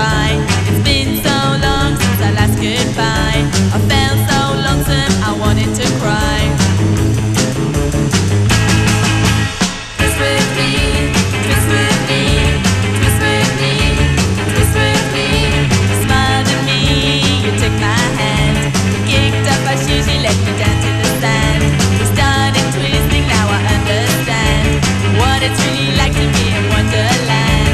cry. It's been so long since our last goodbye. I felt so lonesome, I wanted to cry. Twist with me, twist with me, twist with me, twist with me. You smiled at me, you took my hand. You kicked off my shoes, you let me down to the sand. We started twisting, now I understand what it's really like to be in Wonderland.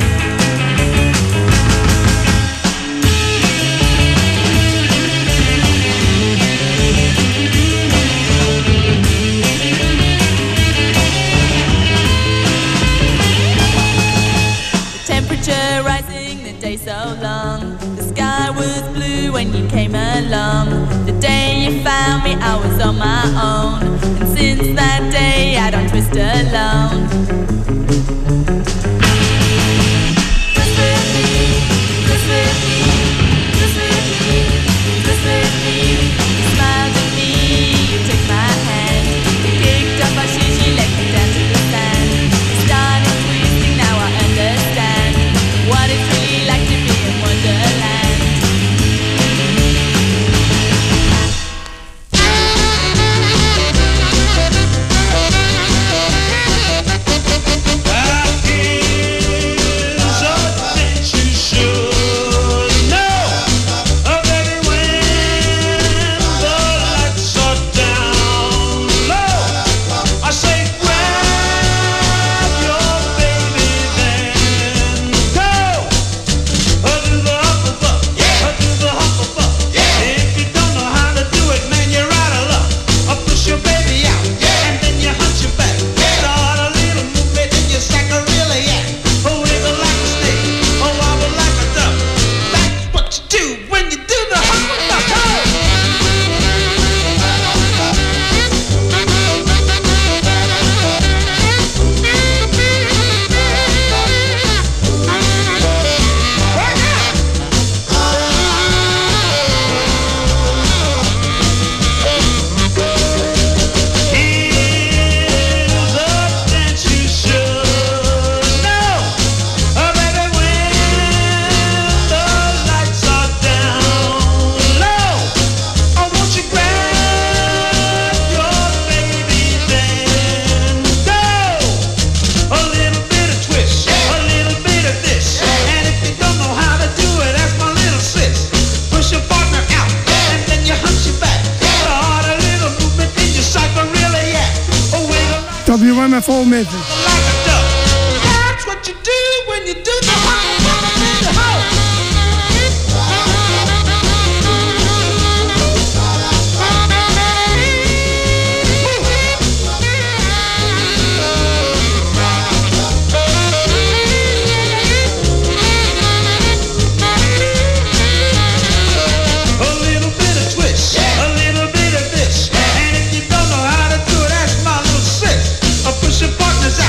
The temperature rising, the day so long. The sky was blue when you came along. The day you found me, I was on my own. And since that day, I don't twist alone. Twist with me, twist with me, twist with me, twist with me. You smiled at me, you took my hand. You kicked off my shoes, you let me down to the sand. We started twisting, now I understand what it's really like to be in Wonderland. WMFO Memphis. That's what you do when you do the push your partners out.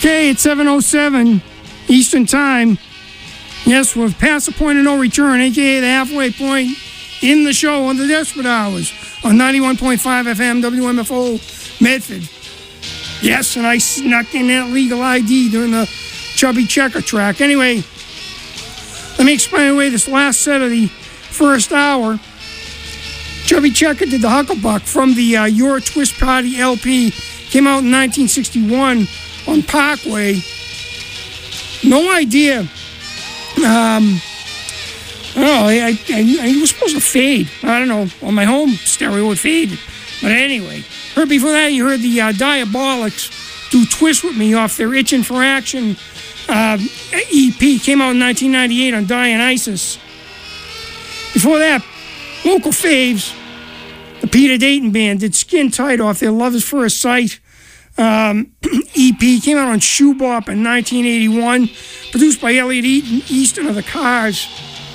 Okay, it's 7:07 Eastern Time. Yes, we're past the point of no return, a.k.a. the halfway point in the show on the Desperate Hours on 91.5 FM WMFO Medford. Yes, and I snuck in that legal ID during the Chubby Checker track. Anyway, let me explain away this last set of the first hour. Chubby Checker did the Hucklebuck from the Your Twist Party LP. Came out in 1961 on Parkway. No idea. I was supposed to fade. I don't know. On my home stereo it faded. But anyway, heard before that you heard the Diabolics do Twist With Me off their Itchin' for Action EP. Came out in 1998 on Dionysus. Before that, local faves, the Peter Dayton Band did Skin Tight off their Love Is First Sight EP. Came out on Shoe Bop in 1981. Produced by Elliot Easton of the Cars.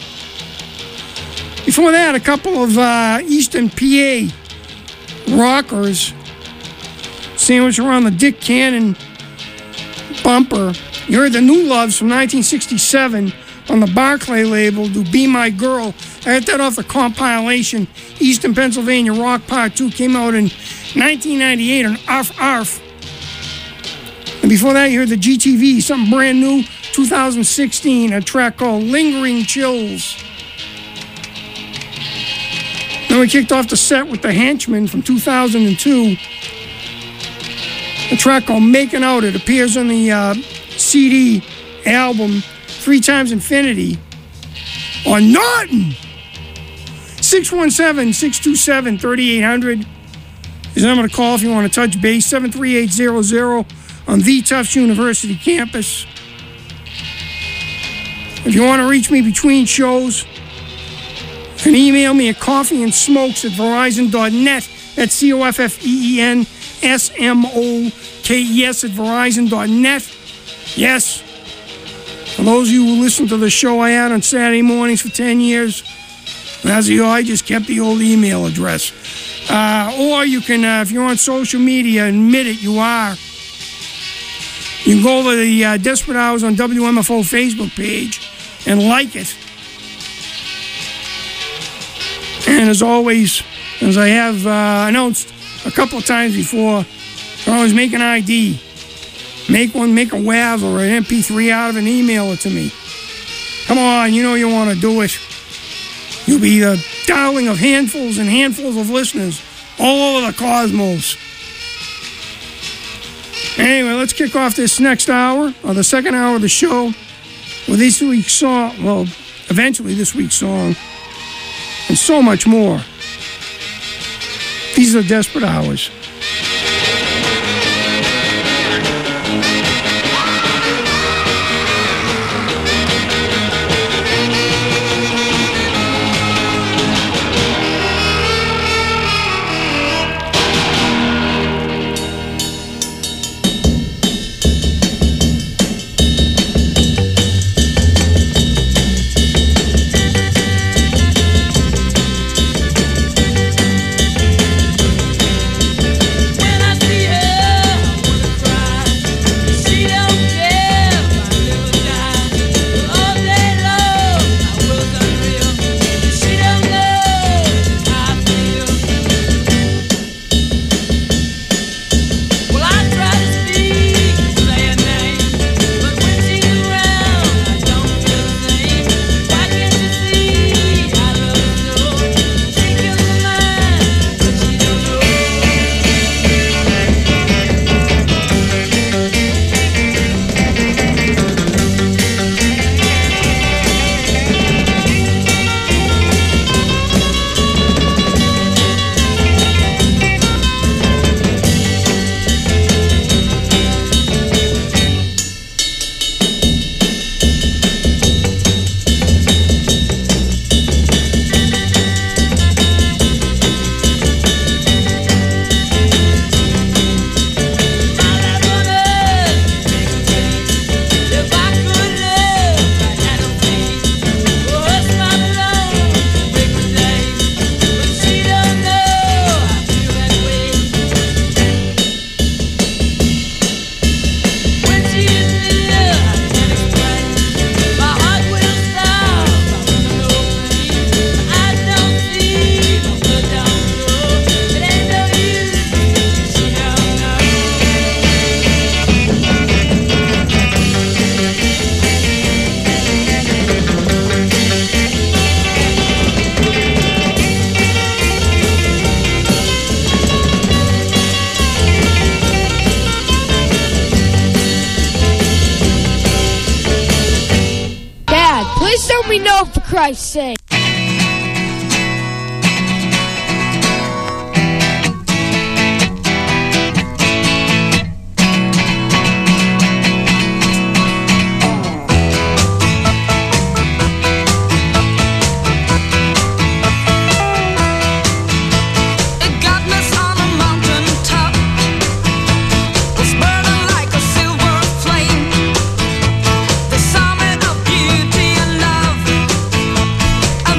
Before that, a couple of Eastern PA rockers sandwiched around the Dick Cannon bumper. You heard the New Loves from 1967 on the Barclay label, do Be My Girl. I got that off the compilation Eastern Pennsylvania Rock Part 2. Came out in 1998 on Arf Arf. And before that, you heard the GTV, something brand new, 2016, a track called Lingering Chills. Then we kicked off the set with the Henchmen from 2002. A track called Making Out. It appears on the CD album 3 Times Infinity on Norton. 617-627-3800 is the number to call if you want to touch base. 73800 on the Tufts University campus. If you want to reach me between shows, you can email me at coffeeandsmokes@verizon.net. That's COFFEENSMOKES@verizon.net. Yes. For those of you who listen to the show I had on Saturday mornings for 10 years, as you know, I just kept the old email address. Or you can, if you're on social media, admit it, you are. You can go over the Desperate Hours on WMFO Facebook page and like it. And as always, as I have announced a couple of times before, you can always make an ID. Make one, make a WAV or an MP3 out of it and email it to me. Come on, you know you want to do it. You'll be the darling of handfuls and handfuls of listeners all over the cosmos. Anyway, let's kick off this next hour, or the second hour of the show, with this week's song, well, eventually this week's song, and so much more. These are the Desperate Hours. Let me know, for Christ's sake. Beauty and love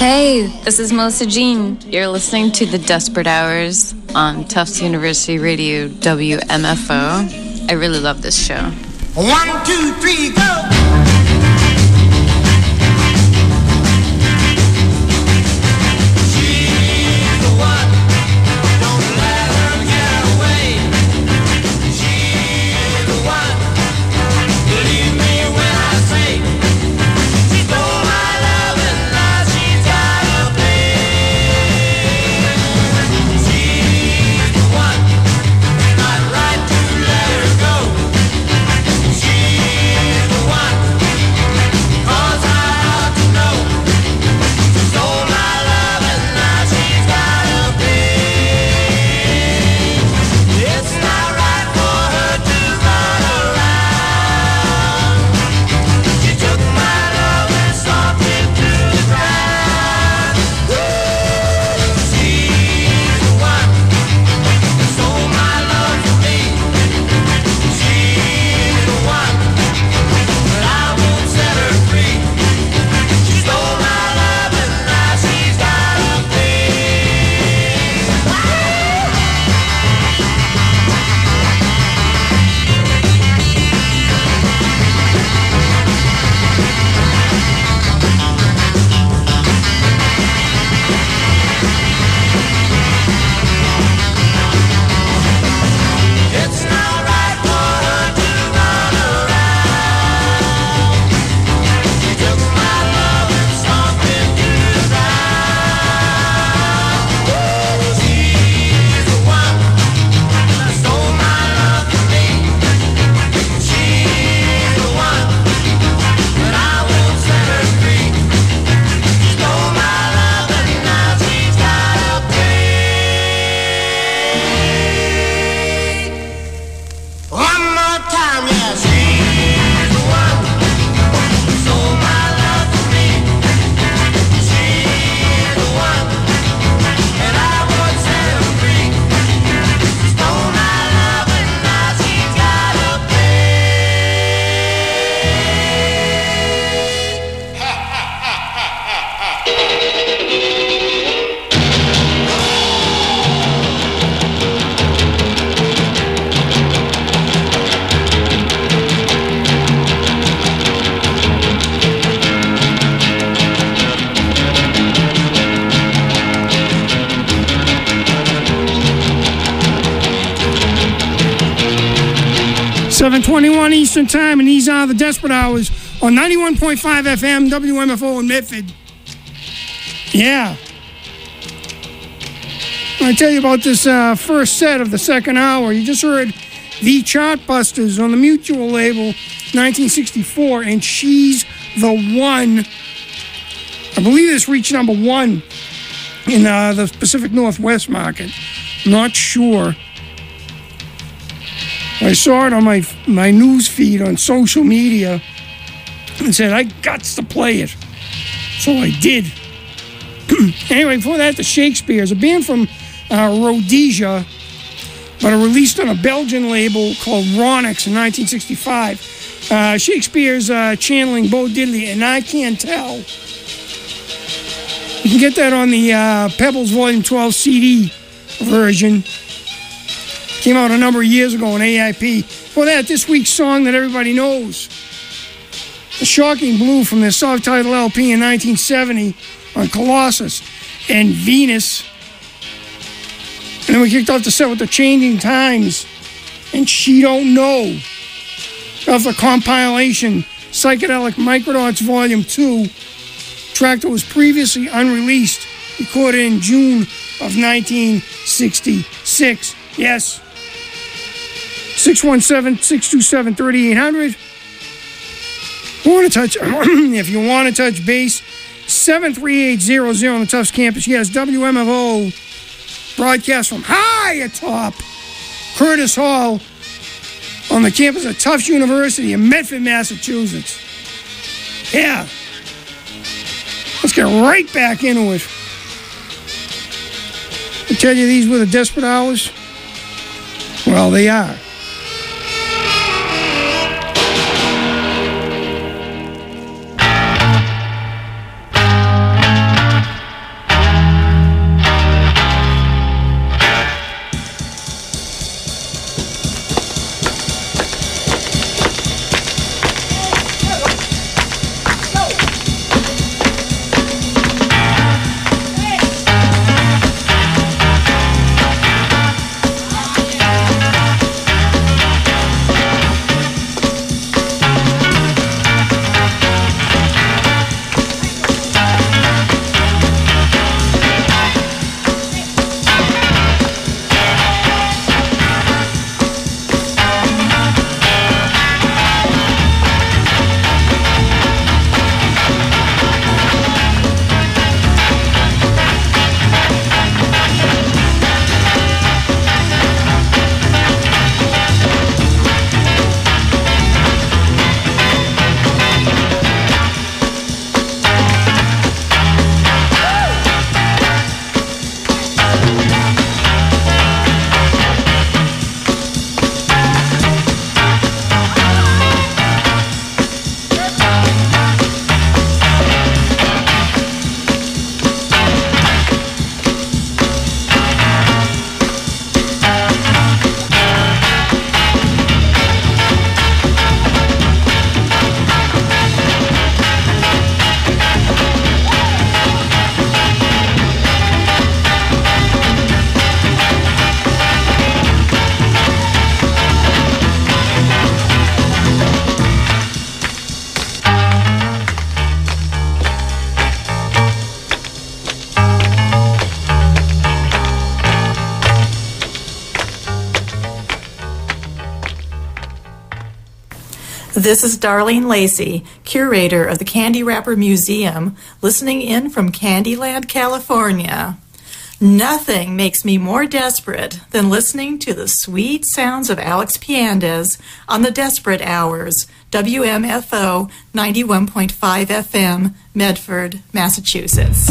Hey, this is Melissa Jean. You're listening to The Desperate Hours on Tufts University Radio WMFO. I really love this show. 1, 2, 3, go! .21 Eastern Time, and these are the Desperate Hours on 91.5 FM WMFO in Medford. Yeah. I tell you about this first set of the second hour. You just heard The Chartbusters on the Mutual label, 1964, and She's the One. I believe this reached number 1 in the Pacific Northwest market. Not sure. I saw it on my news feed on social media and said, I got to play it. So I did. Anyway, before that, the Shakespeares, a band from Rhodesia, but are released on a Belgian label called Ronix in 1965. Shakespeare's channeling Bo Diddley, and I Can't Tell. You can get that on the Pebbles Volume 12 CD version. Came out a number of years ago on AIP. For that, this week's song that everybody knows. The Shocking Blue from their self-titled LP in 1970 on Colossus and Venus. And then we kicked off the set with the Changing Times and She Don't Know. Off the compilation Psychedelic Microdonts Volume 2. Track that was previously unreleased, recorded in June of 1966. Yes. 617-627-3800. If you want to touch base, 73800 on the Tufts campus. Yes, WMFO broadcast from high atop Curtis Hall on the campus of Tufts University in Medford, Massachusetts. Yeah. Let's get right back into it. I tell you these were the Desperate Hours. Well, they are. This is Darlene Lacey, curator of the Candy Wrapper Museum, listening in from Candyland, California. Nothing makes me more desperate than listening to the sweet sounds of Alex Piandez on the Desperate Hours, WMFO 91.5 FM, Medford, Massachusetts.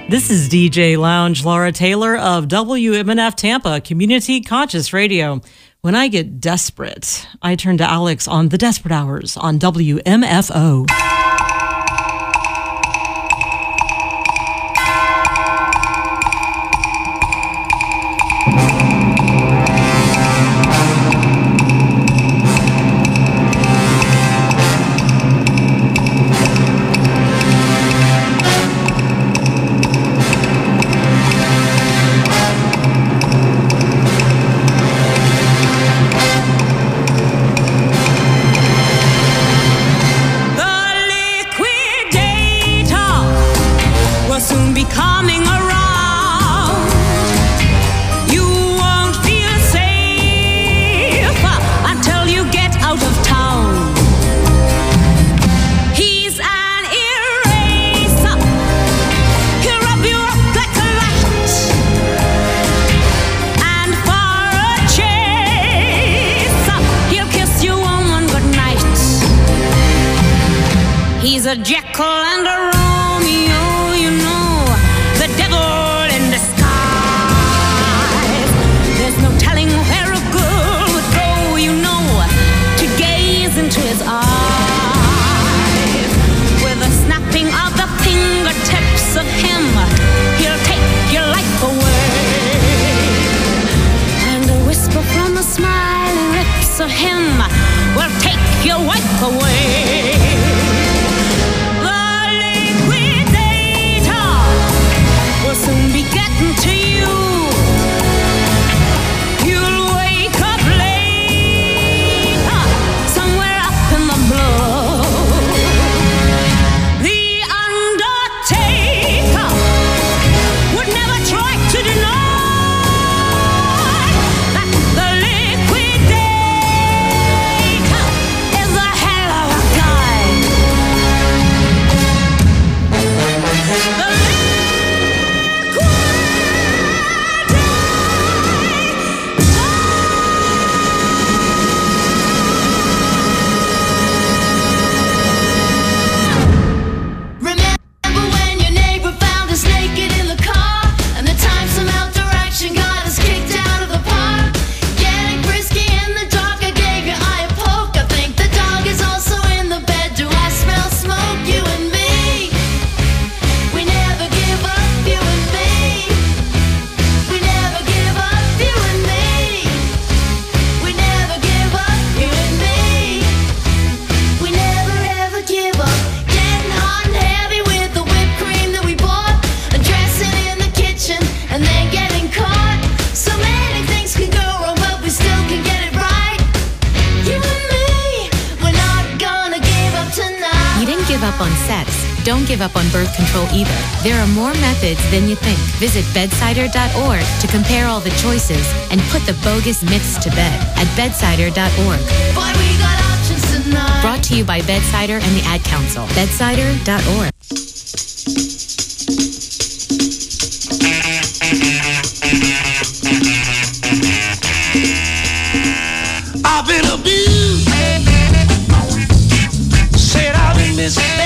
This is DJ Lounge Laura Taylor of WMNF Tampa, Community Conscious Radio. When I get desperate, I turn to Alex on The Desperate Hours on WMFO. a Jekyll and a Romeo, you know, the devil in disguise. There's no telling where a girl would go, you know, to gaze into his eyes. With a snapping of the fingertips of him, he'll take your life away. And a whisper from the smiling lips of him will take your wife away. Soon be getting to you. You'll wake up late, somewhere up in the blue. The undertaker would never try to deny that the liquidator is a hell of a guy. On sex. Don't give up on birth control either. There are more methods than you think. Visit bedsider.org to compare all the choices and put the bogus myths to bed at bedsider.org. Boy, we got options tonight. Brought to you by Bedsider and the Ad Council. Bedsider.org. I've been abused. Said I've been misled.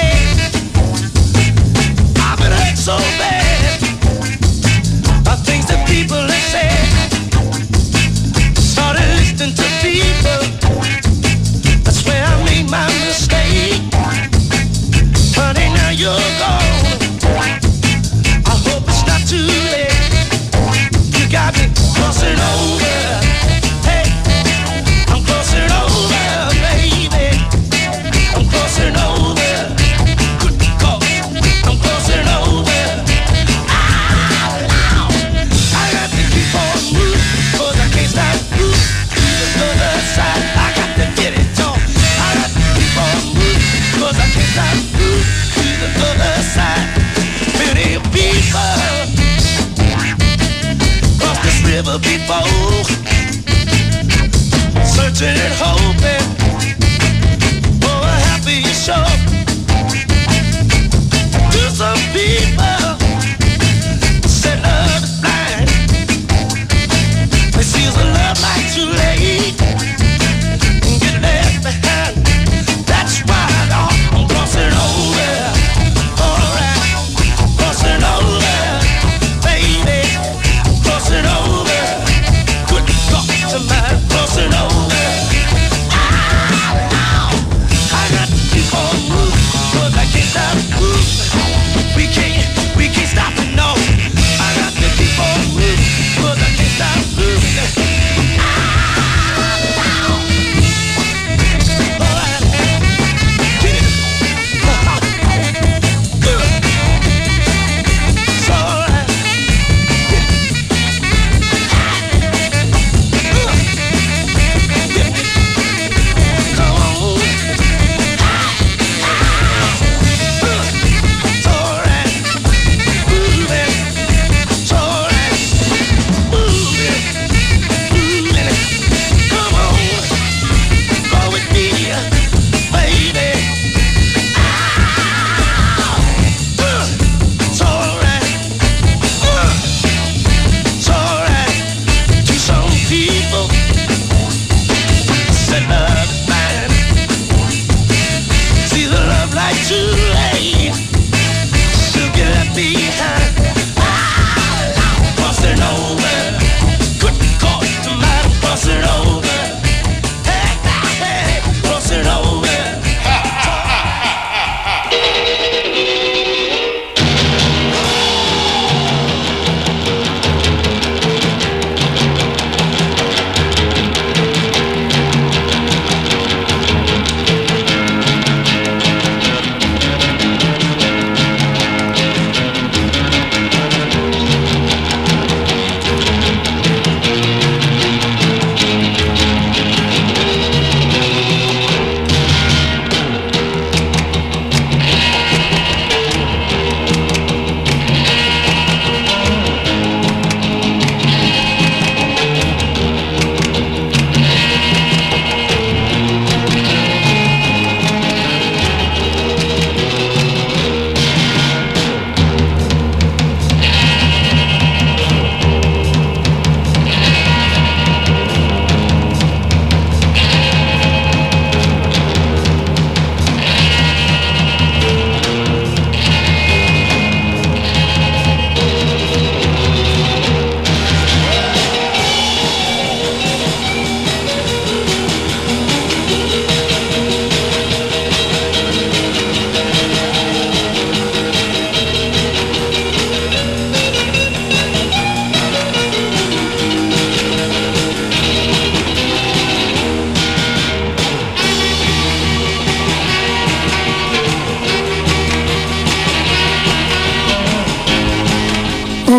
I've been hurt so bad by things that people have said. Started listening to people. That's where I made my mistake. Honey, now you're gone. I hope it's not too late. You got me crossing over. Hey, I'm crossing over, baby. I'm crossing over. Good God, I'm crossing over. Ow, I got to keep on moving, 'cause I can't stop moving to the other side. I got to get it on. I got to keep on moving, 'cause I can't stop moving to the other side. Many people cross this river before, searching and hoping for a happier shore. To some people, say love is blind. They see the love like too late and get left behind. That's why I'm crossing over. Alright, crossing over.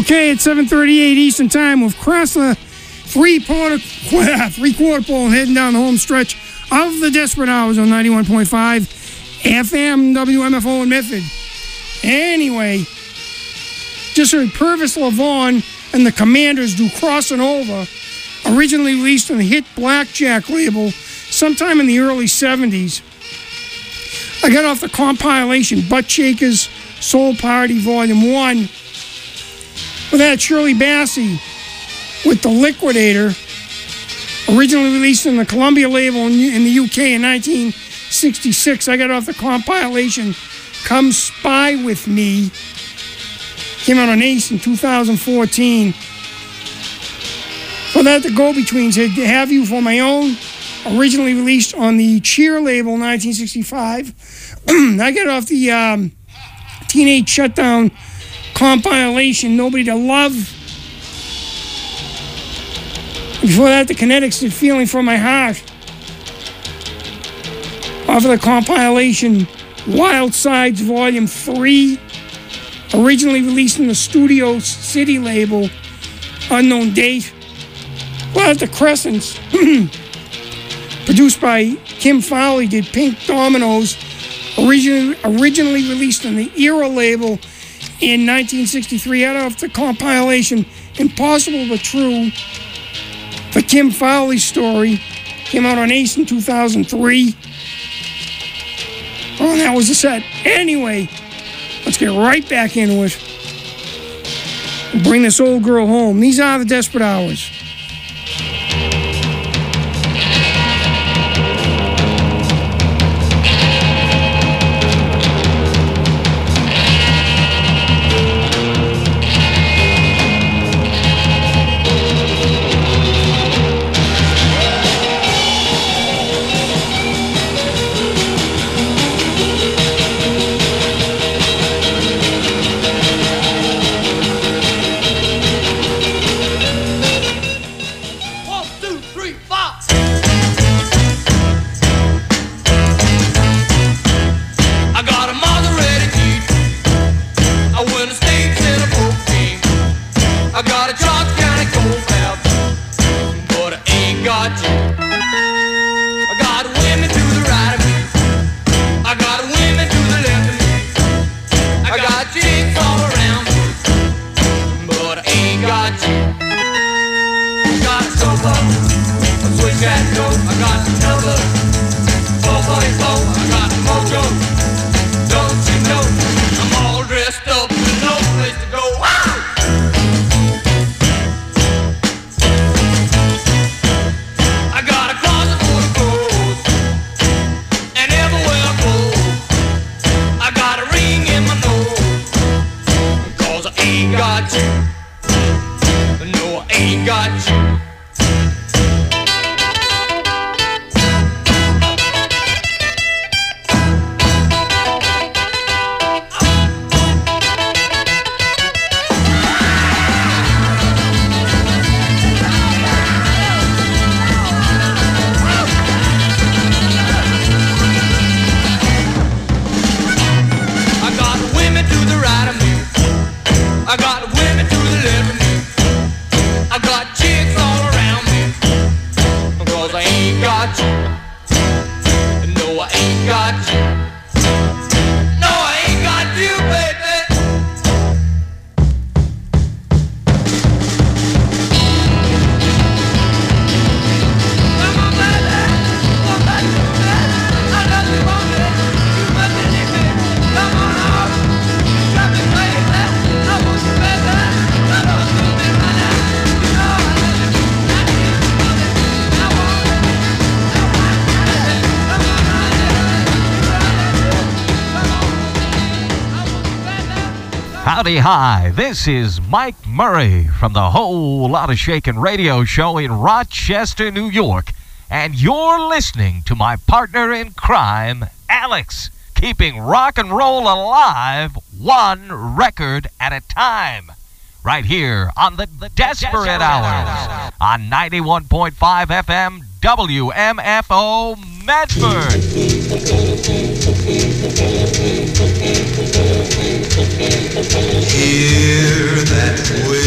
Okay, it's 7:38 Eastern Time. We've crossed the three-quarter pole heading down the home stretch of the Desperate Hours on 91.5 FM WMFO in Medford. Anyway, just heard Purvis LaVaughn and the Commanders do Crossin' Over, originally released on the hit Blackjack label sometime in the early 70s. I got off the compilation Butt Shakers Soul Party Volume 1. With that, Shirley Bassey with The Liquidator, originally released on the Columbia label in the UK in 1966. I got off the compilation Come Spy With Me. Came out on Ace in 2014. For that, the Go-Betweens had Have You For My Own, originally released on the Cheer label in 1965. I got off the Teenage Shutdown compilation Nobody to Love. Before that, the Kinetics did Feeling From My Heart. Off of the compilation Wild Sides Volume 3, originally released in the Studio City label, unknown date. Well, the Crescents, produced by Kim Fowley, did Pink Dominoes, originally released on the Era label in 1963. Out of the compilation Impossible But True, the Kim Fowley story, came out on Ace in 2003. Oh, that was the set. Anyway, let's get right back into it. Bring this old girl home. These are the Desperate Hours. Howdy hi, this is Mike Murray from the Whole Lotta Shakin' radio show in Rochester, New York, and you're listening to my partner in crime, Alex, keeping rock and roll alive one record at a time, right here on the Desperate Hours on 91.5 FM WMFO Medford. Hear that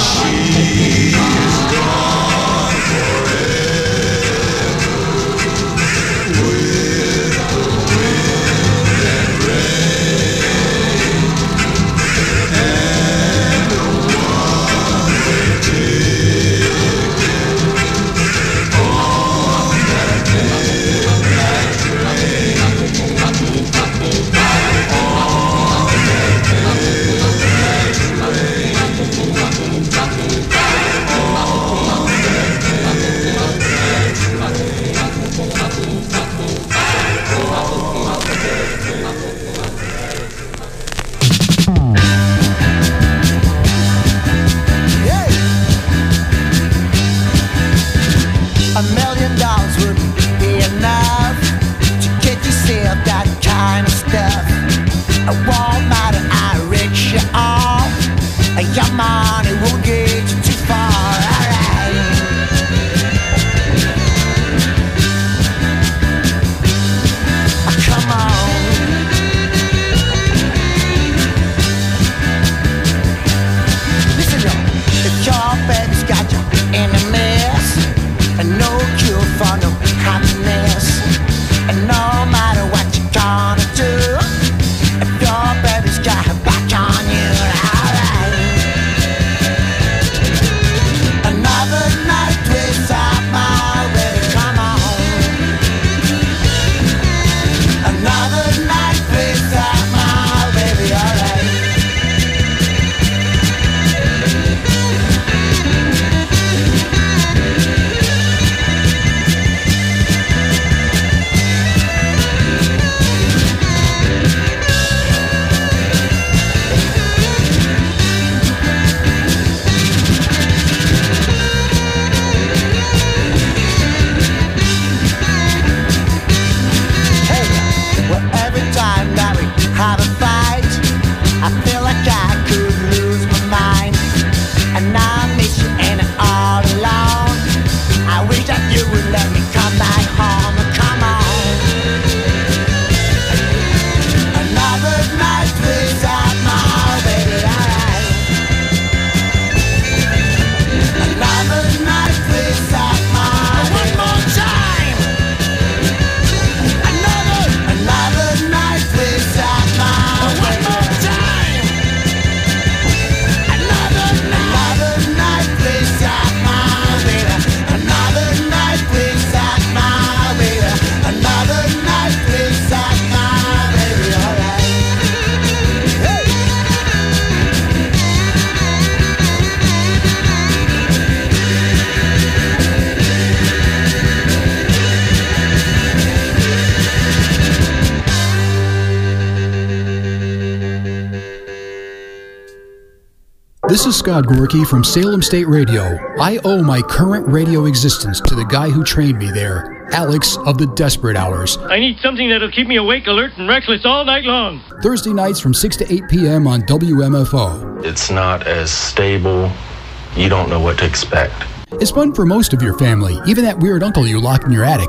This is Scott Gorky from Salem State Radio. I owe my current radio existence to the guy who trained me there, Alex of the Desperate Hours. I need something that'll keep me awake, alert, and restless all night long. Thursday nights from 6 to 8 p.m. on WMFO. It's not as stable. You don't know what to expect. It's fun for most of your family, even that weird uncle you locked in your attic.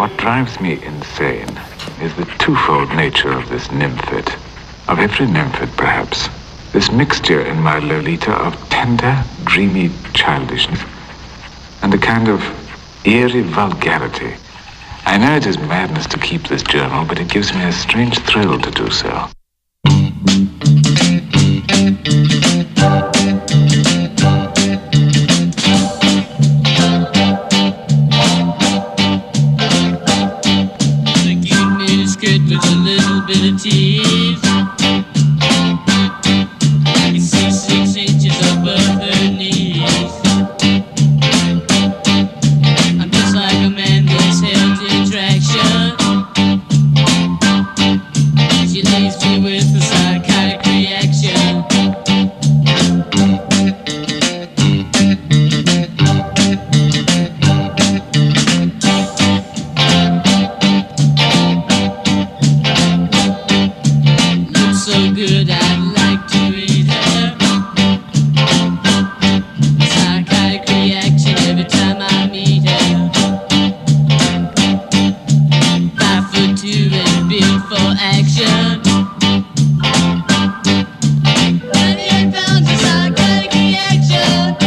What drives me insane is the twofold nature of this nymphid, of every nymphid perhaps. This mixture in my Lolita of tender, dreamy childishness and a kind of eerie vulgarity. I know it is madness to keep this journal, but it gives me a strange thrill to do so. The cute miniskirt with a little bit of tease. You see 6 inches above her knees. I'm just like a man that's held in attraction. She leaves me with a psychotic reaction. Looks so good, I'd like to eat her. Psychotic reaction every time I meet her. 5'2" and built for action. 98 pounds of psychotic reaction.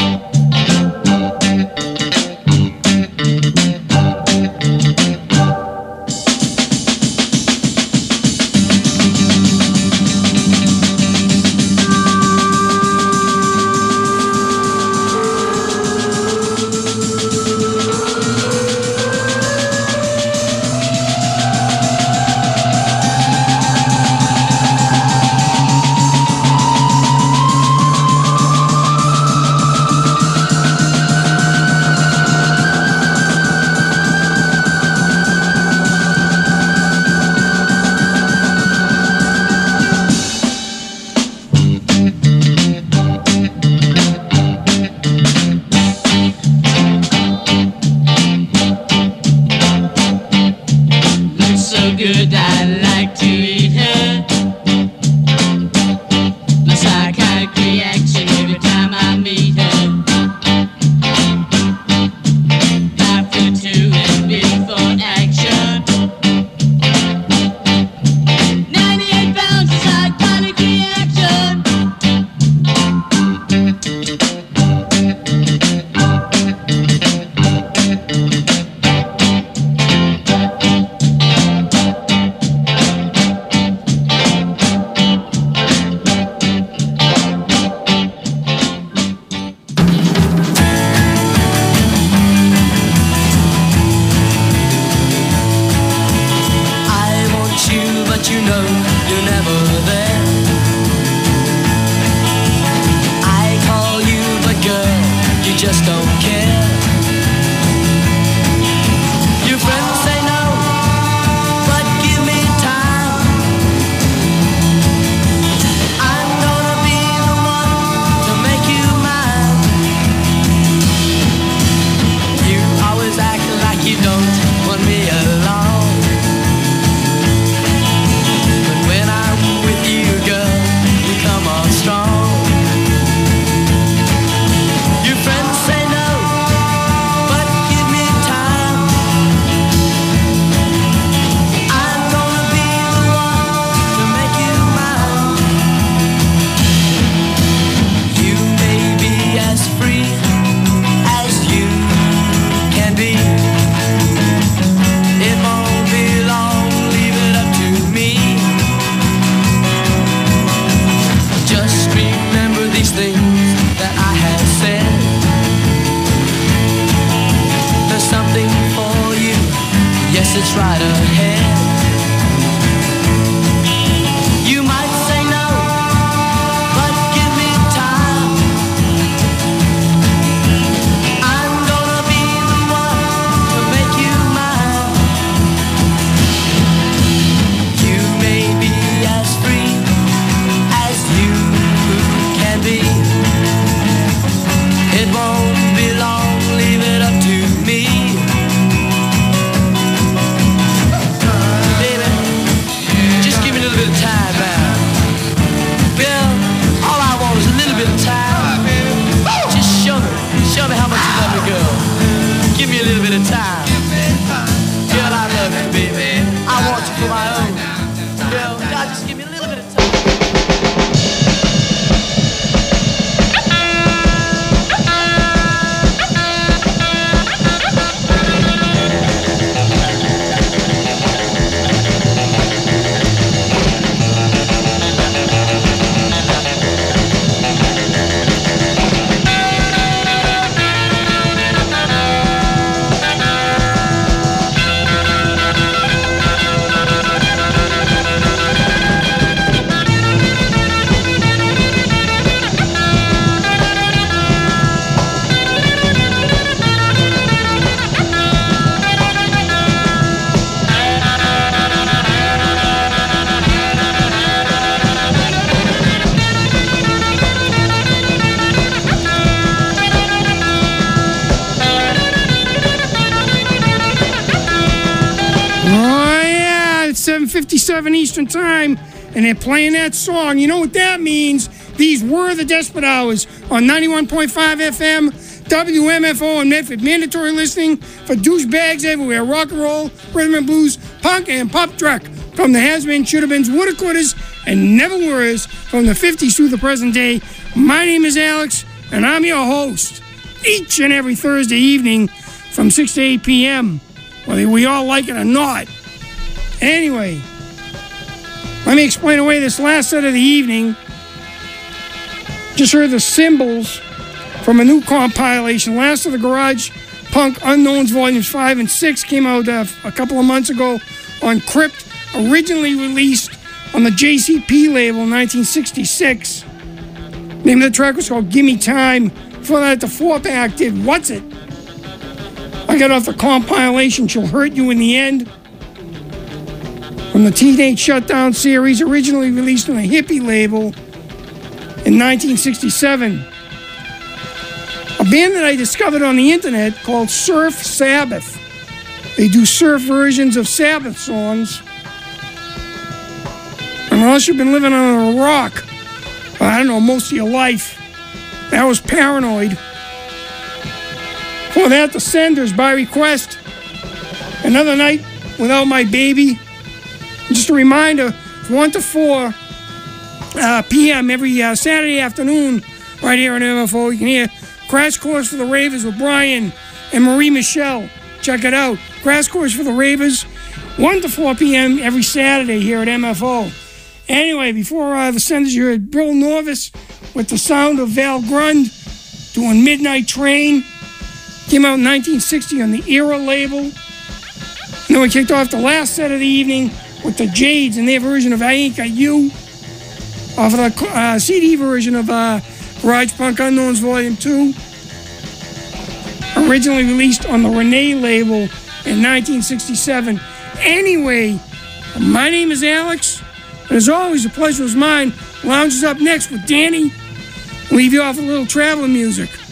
Looks so good, I'd like to eat her. My psychotic reaction every time I meet her. 5'2" and built for action. 98 pounds of psychotic reaction. I want you, but you know you're never there. I call you, but girl, you just don't care. Your friends say no, but give me time. I'm gonna be the one to make you mine. You always act like you don't want me alone. But when I'm with you, girl, you come on strong. Your friends say no, but give me time. I'm gonna be the one to make you mine. You may be as free as you can be. It won't be long, leave it up to me. Just remember these things that I have said. There's something for you, yes, it's right ahead. You might say no, but give me time. I'm gonna be the one to make you mine. You may be as free as you can be. It won't be long, leave it up to me. 6:57 Eastern Time, and they're playing that song. You know what that means? These were the Desperate Hours on 91.5 FM, WMFO in Medford. Mandatory listening for douchebags everywhere. Rock and roll, rhythm and blues, punk, and pop truck. From the has-been, should-have-beens, woulda-couldas, and never-were's from the 50s through the present day. My name is Alex, and I'm your host each and every Thursday evening from 6 to 8 p.m., whether we all like it or not. Anyway, let me explain away this last set of the evening. Just heard the Symbols from a new compilation. Last of the Garage Punk Unknowns Volumes 5 and 6 came out a couple of months ago on Crypt, originally released on the JCP label in 1966. Name of the track was called Gimme Time. Before that, the 4-pack did What's It? I got off the compilation She'll Hurt You in the End from the Teenage Shutdown series, originally released on the Hippie label in 1967. A band that I discovered on the internet called Surf Sabbath. They do surf versions of Sabbath songs. Unless you've been living on a rock, I don't know, most of your life. That was Paranoid. For that, The Senders by request. Another Night Without My Baby. Just a reminder, 1 to 4 p.m. every Saturday afternoon, right here on MFO, you can hear Crash Course for the Ravers with Brian and Marie Michelle. Check it out. Crash Course for the Ravers, 1 to 4 p.m. every Saturday here at MFO. Anyway, before the Senders, you heard Bill Norvis with the sound of Val Grund doing Midnight Train. Came out in 1960 on the Era label. And then we kicked off the last set of the evening with the Jades and their version of I Ain't Got You off of the CD version of Garage Punk Unknowns Volume 2. Originally released on the Renee label in 1967. Anyway, my name is Alex. And as always, the pleasure is mine. Lounge is up next with Danny. Leave you off a little traveling music.